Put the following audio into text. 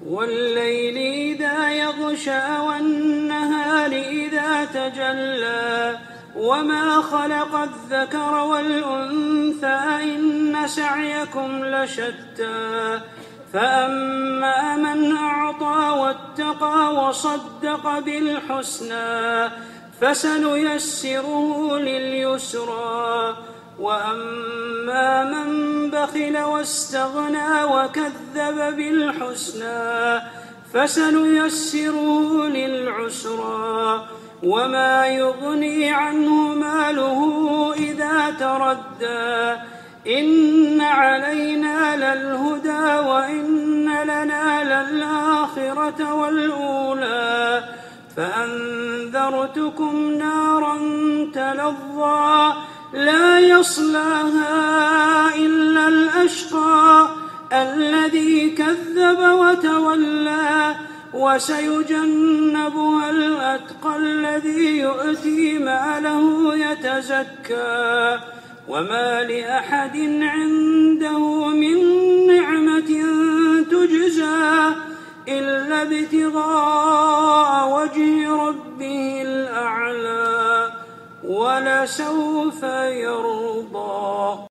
والليل إذا يغشى والنهار إذا تجلى وما خلق الذكر والأنثى إن سعيكم لشتى فأما من أعطى واتقى وصدق بالحسنى فسنيسره لليسرى وأما من بخل واستغنى وكذب بالحسنى فسنيسره للعسرى وما يغني عنه ماله إذا تردى إن علينا للهدى وإن لنا للآخرة والأولى فأنذرتكم نارا تلظى لا يصلاها إلا الأشقى الذي كذب وتولى وسيجنبها الأتقى الذي يؤتي ماله يتزكى وما لأحد عنده من نعمة تجزى إلا ابتغاء وجه ربه الأعلى ولسوف يرضى.